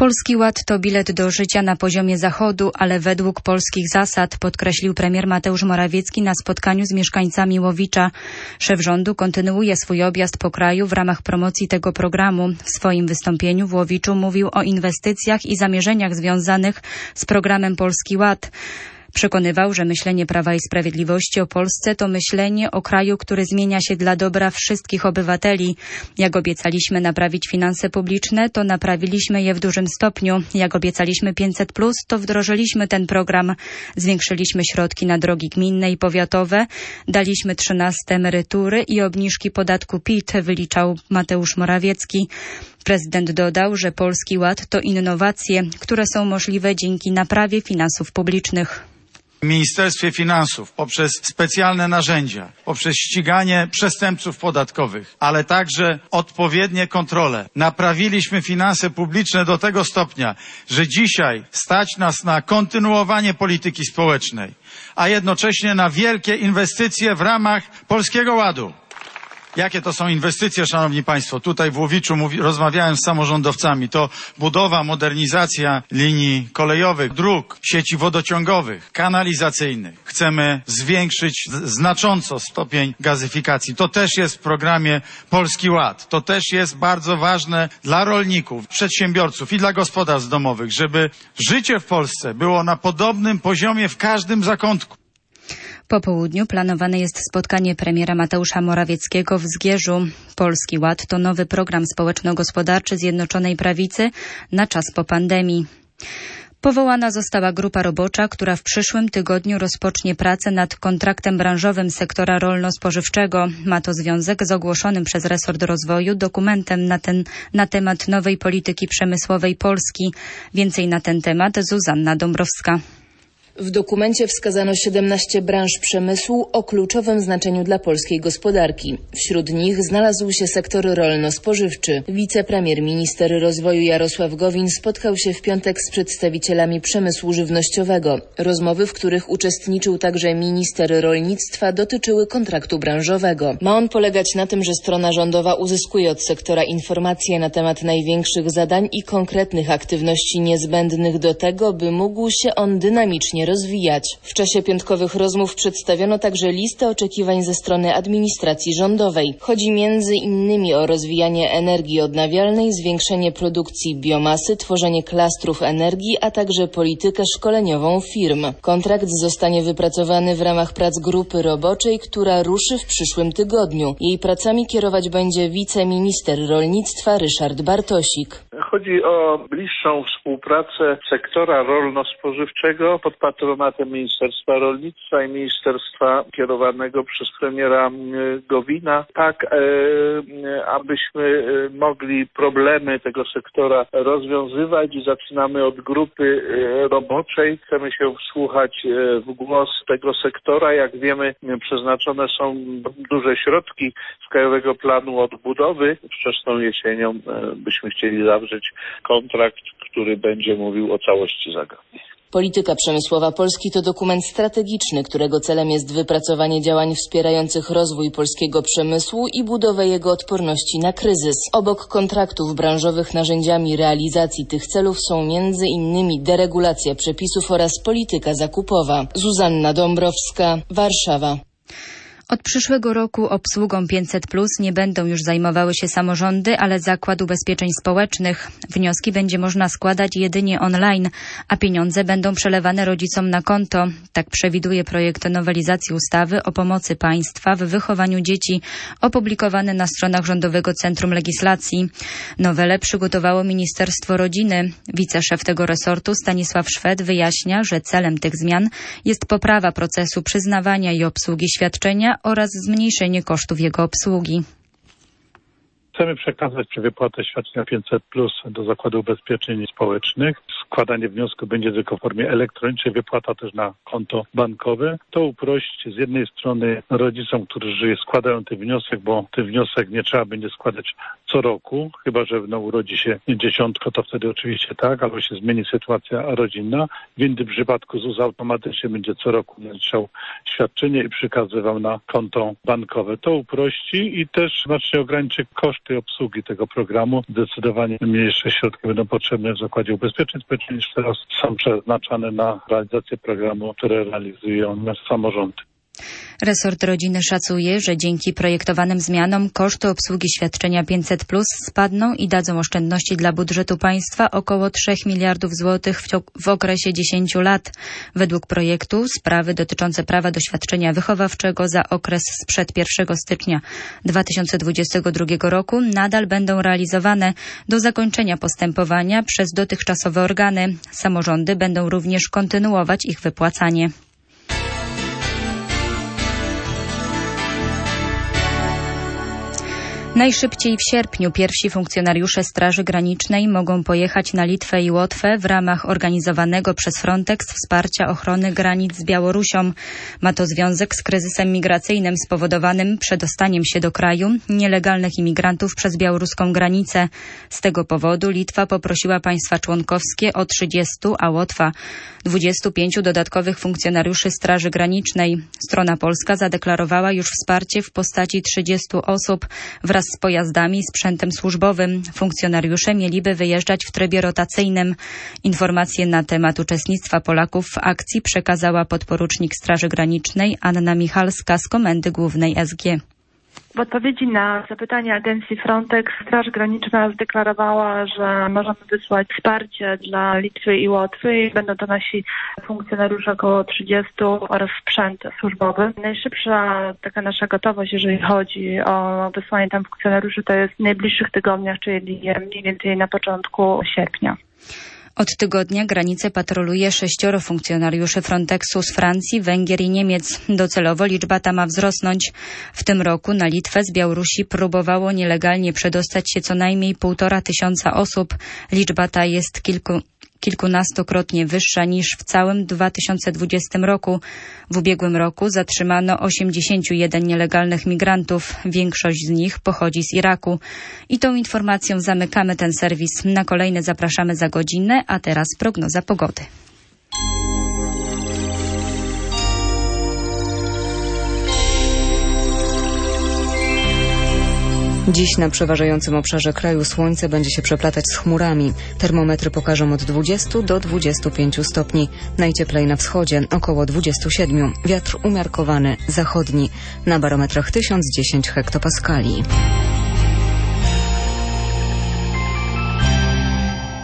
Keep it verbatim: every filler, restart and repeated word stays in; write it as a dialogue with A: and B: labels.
A: Polski Ład to bilet do życia na poziomie Zachodu, ale według polskich zasad, podkreślił premier Mateusz Morawiecki na spotkaniu z mieszkańcami Łowicza. Szef rządu kontynuuje swój objazd po kraju w ramach promocji tego programu. W swoim wystąpieniu w Łowiczu mówił o inwestycjach i zamierzeniach związanych z programem Polski Ład. Przekonywał, że myślenie Prawa i Sprawiedliwości o Polsce to myślenie o kraju, który zmienia się dla dobra wszystkich obywateli. Jak obiecaliśmy naprawić finanse publiczne, to naprawiliśmy je w dużym stopniu. Jak obiecaliśmy pięćset plus, to wdrożyliśmy ten program. Zwiększyliśmy środki na drogi gminne i powiatowe, daliśmy trzynaste emerytury i obniżki podatku P I T, wyliczał Mateusz Morawiecki. Prezydent dodał, że Polski Ład to innowacje, które są możliwe dzięki naprawie finansów publicznych.
B: W Ministerstwie Finansów poprzez specjalne narzędzia, poprzez ściganie przestępców podatkowych, ale także odpowiednie kontrole, naprawiliśmy finanse publiczne do tego stopnia, że dzisiaj stać nas na kontynuowanie polityki społecznej, a jednocześnie na wielkie inwestycje w ramach Polskiego Ładu. Jakie to są inwestycje, szanowni państwo? Tutaj w Łowiczu mówi, rozmawiałem z samorządowcami. To budowa, modernizacja linii kolejowych, dróg, sieci wodociągowych, kanalizacyjnych. Chcemy zwiększyć znacząco stopień gazyfikacji. To też jest w programie Polski Ład. To też jest bardzo ważne dla rolników, przedsiębiorców i dla gospodarstw domowych, żeby życie w Polsce było na podobnym poziomie w każdym zakątku.
A: Po południu planowane jest spotkanie premiera Mateusza Morawieckiego w Zgierzu. Polski Ład to nowy program społeczno-gospodarczy Zjednoczonej Prawicy na czas po pandemii. Powołana została grupa robocza, która w przyszłym tygodniu rozpocznie pracę nad kontraktem branżowym sektora rolno-spożywczego. Ma to związek z ogłoszonym przez resort rozwoju dokumentem na, ten, na temat nowej polityki przemysłowej Polski. Więcej na ten temat Zuzanna Dąbrowska.
C: W dokumencie wskazano siedemnaście branż przemysłu o kluczowym znaczeniu dla polskiej gospodarki. Wśród nich znalazł się sektor rolno-spożywczy. Wicepremier minister rozwoju Jarosław Gowin spotkał się w piątek z przedstawicielami przemysłu żywnościowego. Rozmowy, w których uczestniczył także minister rolnictwa, dotyczyły kontraktu branżowego. Ma on polegać na tym, że strona rządowa uzyskuje od sektora informacje na temat największych zadań i konkretnych aktywności niezbędnych do tego, by mógł się on dynamicznie rozwijać. W czasie piątkowych rozmów przedstawiono także listę oczekiwań ze strony administracji rządowej. Chodzi między innymi o rozwijanie energii odnawialnej, zwiększenie produkcji biomasy, tworzenie klastrów energii, a także politykę szkoleniową firm. Kontrakt zostanie wypracowany w ramach prac grupy roboczej, która ruszy w przyszłym tygodniu. Jej pracami kierować będzie wiceminister rolnictwa Ryszard Bartosik.
D: Chodzi o bliższą współpracę sektora rolno-spożywczego pod patronatem Ministerstwa Rolnictwa i Ministerstwa kierowanego przez premiera Gowina, tak e, abyśmy mogli problemy tego sektora rozwiązywać. Zaczynamy od grupy roboczej. Chcemy się wsłuchać w głos tego sektora. Jak wiemy, przeznaczone są duże środki z Krajowego Planu Odbudowy. Wczesną jesienią byśmy chcieli zawrzeć kontrakt, który będzie mówił o całości zagadnień.
C: Polityka przemysłowa Polski to dokument strategiczny, którego celem jest wypracowanie działań wspierających rozwój polskiego przemysłu i budowę jego odporności na kryzys. Obok kontraktów branżowych narzędziami realizacji tych celów są między innymi deregulacja przepisów oraz polityka zakupowa. Zuzanna Dąbrowska, Warszawa.
A: Od przyszłego roku obsługą pięćset plus nie będą już zajmowały się samorządy, ale Zakład Ubezpieczeń Społecznych. Wnioski będzie można składać jedynie online, a pieniądze będą przelewane rodzicom na konto. Tak przewiduje projekt nowelizacji ustawy o pomocy państwa w wychowaniu dzieci, opublikowany na stronach Rządowego Centrum Legislacji. Nowelę przygotowało Ministerstwo Rodziny. Wiceszef tego resortu Stanisław Szwed wyjaśnia, że celem tych zmian jest poprawa procesu przyznawania i obsługi świadczenia oraz zmniejszenie kosztów jego obsługi.
E: Chcemy przekazać przy wypłatę świadczenia pięćset plus do Zakładu Ubezpieczeń Społecznych. Składanie wniosku będzie tylko w formie elektronicznej, wypłata też na konto bankowe. To uprości z jednej strony rodzicom, którzy składają ten wniosek, bo ten wniosek nie trzeba będzie składać co roku, chyba że no, urodzi się dzieciątko, to wtedy oczywiście tak, albo się zmieni sytuacja rodzinna. W innym przypadku Z U S automatycznie będzie co roku naliczał świadczenie i przekazywał na konto bankowe. To uprości i też znacznie ograniczy koszty obsługi tego programu. Zdecydowanie mniejsze środki będą potrzebne w Zakładzie Ubezpieczeń Społecznych niż teraz są przeznaczane na realizację programu, które realizują samorządy.
A: Resort rodziny szacuje, że dzięki projektowanym zmianom koszty obsługi świadczenia pięćset plus spadną i dadzą oszczędności dla budżetu państwa około trzech miliardów złotych w, w okresie dziesięciu lat. Według projektu sprawy dotyczące prawa do świadczenia wychowawczego za okres sprzed pierwszego stycznia dwa tysiące dwudziestego drugiego roku nadal będą realizowane do zakończenia postępowania przez dotychczasowe organy. Samorządy będą również kontynuować ich wypłacanie. Najszybciej w sierpniu pierwsi funkcjonariusze Straży Granicznej mogą pojechać na Litwę i Łotwę w ramach organizowanego przez Frontex wsparcia ochrony granic z Białorusią. Ma to związek z kryzysem migracyjnym spowodowanym przedostaniem się do kraju nielegalnych imigrantów przez białoruską granicę. Z tego powodu Litwa poprosiła państwa członkowskie o trzydziestu, a Łotwa dwudziestu pięciu dodatkowych funkcjonariuszy Straży Granicznej. Strona polska zadeklarowała już wsparcie w postaci trzydziestu osób wraz z pojazdami i sprzętem służbowym. Funkcjonariusze mieliby wyjeżdżać w trybie rotacyjnym. Informacje na temat uczestnictwa Polaków w akcji przekazała podporucznik Straży Granicznej Anna Michalska z Komendy Głównej S G.
F: W odpowiedzi na zapytanie agencji Frontex Straż Graniczna zdeklarowała, że możemy wysłać wsparcie dla Litwy i Łotwy i będą to nasi funkcjonariusze około trzydziestu oraz sprzęt służbowy. Najszybsza taka nasza gotowość, jeżeli chodzi o wysłanie tam funkcjonariuszy, to jest w najbliższych tygodniach, czyli mniej więcej na początku sierpnia.
A: Od tygodnia granicę patroluje sześcioro funkcjonariuszy Frontexu z Francji, Węgier i Niemiec. Docelowo liczba ta ma wzrosnąć. W tym roku na Litwę z Białorusi próbowało nielegalnie przedostać się co najmniej półtora tysiąca osób. Liczba ta jest kilku... kilkunastokrotnie wyższa niż w całym dwa tysiące dwudziestym roku. W ubiegłym roku zatrzymano osiemdziesięciu jeden nielegalnych migrantów. Większość z nich pochodzi z Iraku. I tą informacją zamykamy ten serwis. Na kolejne zapraszamy za godzinę, a teraz prognoza pogody. Dziś na przeważającym obszarze kraju słońce będzie się przeplatać z chmurami. Termometry pokażą od dwudziestu do dwudziestu pięciu stopni. Najcieplej na wschodzie, około dwudziestu siedmiu. Wiatr umiarkowany, zachodni. Na barometrach tysiąc dziesięć hektopaskali.